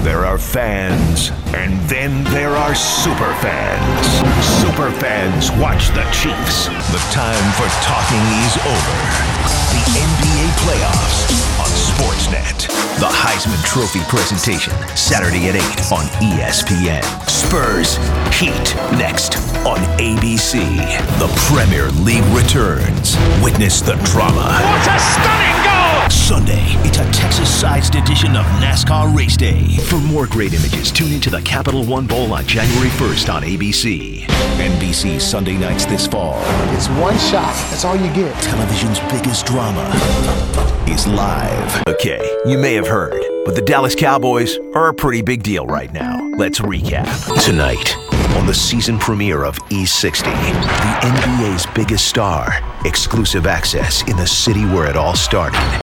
There are fans, and then there are super fans. Super fans watch the Chiefs. The time for talking is over. The NBA playoffs on Sportsnet. The Heisman Trophy presentation, Saturday at 8 on ESPN. Spurs, Heat, next on ABC. The Premier League returns. Witness the drama. What a stunning goal! Sunday, it's a Texas-sized edition of NASCAR Race Day. For more great images, tune into the Capital One Bowl on January 1st on ABC. NBC Sunday nights this fall. It's one shot. That's all you get. Television's biggest drama is live. Okay, you may have heard, but the Dallas Cowboys are a pretty big deal right now. Let's recap. Tonight, on the season premiere of E60, the NBA's biggest star, exclusive access in the city where it all started.